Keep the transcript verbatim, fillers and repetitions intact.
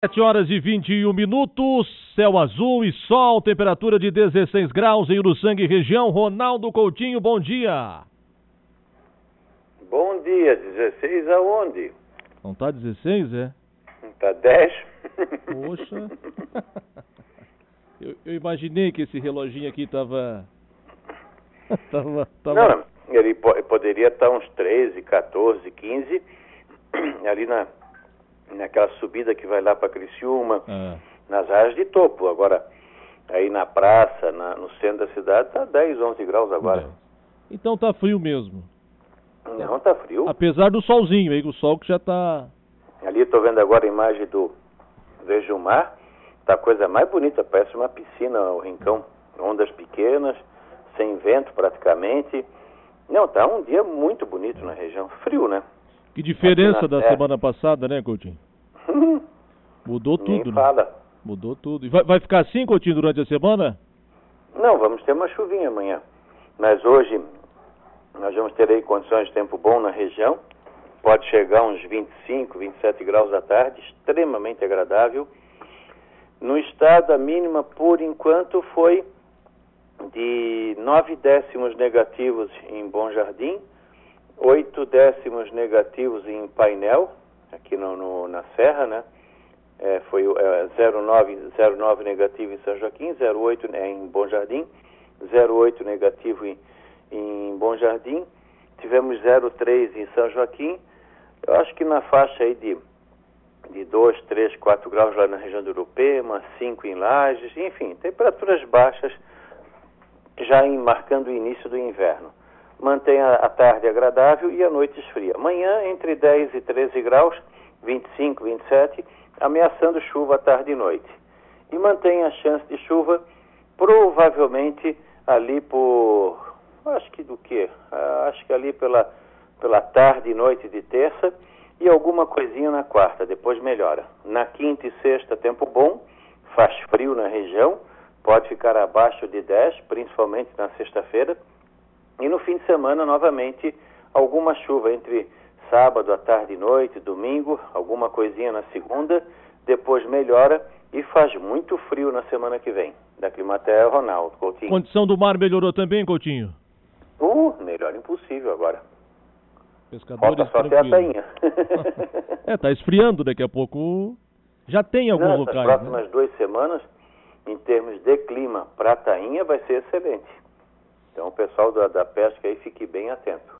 sete horas e vinte e um minutos, céu azul e sol, temperatura de dezesseis graus em Uruçanga e região. Ronaldo Coutinho, bom dia. Bom dia, dezesseis aonde? Não tá dezesseis, é? Tá dez? Poxa. eu, eu imaginei que esse reloginho aqui tava... tava, tava... Não, ele po poderia estar uns treze, quatorze, quinze, ali na... naquela subida que vai lá para Criciúma, ah. nas áreas de topo. Agora, aí na praça, na, no centro da cidade, tá dez, onze graus agora. É. Então tá frio mesmo. Não, tá frio. Apesar do solzinho aí, o sol que já tá... Ali tô vendo agora a imagem do... Vejo o mar, tá a coisa mais bonita, parece uma piscina, o Rincão. Ondas pequenas, sem vento praticamente. Não, tá um dia muito bonito na região. Frio, né? Que diferença da terra. semana passada, né, Coutinho? Mudou tudo, Nem né? fala. Mudou tudo. E vai, vai ficar assim, Coutinho, durante a semana? Não, vamos ter uma chuvinha amanhã. Mas hoje nós vamos ter aí condições de tempo bom na região. Pode chegar uns vinte e cinco, vinte e sete graus da tarde, extremamente agradável. No estado, a mínima, por enquanto, foi de nove décimos negativos em Bom Jardim, oito décimos negativos em Painel, aqui no, no, na Serra, né? É, foi é, zero vírgula nove negativo em São Joaquim, zero vírgula oito é, em Bom Jardim, zero vírgula oito negativo em, em Bom Jardim, tivemos zero vírgula três em São Joaquim. Eu acho que na faixa aí de, de dois, três, quatro graus lá na região do Urupema, cinco em Lages, enfim, temperaturas baixas já em, marcando o início do inverno. Mantém a, a tarde agradável e a noite esfria. Amanhã entre dez e treze graus, vinte e cinco, vinte e sete, ameaçando chuva à tarde e noite. E mantém a chance de chuva provavelmente ali por, acho que do quê? Ah, acho que ali pela, pela tarde e noite de terça e alguma coisinha na quarta, depois melhora. Na quinta e sexta, tempo bom, faz frio na região, pode ficar abaixo de dez, principalmente na sexta-feira. E no fim de semana, novamente, alguma chuva entre sábado, à tarde e noite, domingo, alguma coisinha na segunda, depois melhora e faz muito frio na semana que vem. Da Climaterra, Ronaldo Coutinho. Condição do mar melhorou também, Coutinho? Uh, melhor impossível agora. Pescadores Falta só ter a tainha. É, tá esfriando, daqui a pouco já tem alguns Não, locais. Nas próximas né? duas semanas, em termos de clima para a tainha, vai ser excelente. Então o pessoal da, da pesca aí fique bem atento.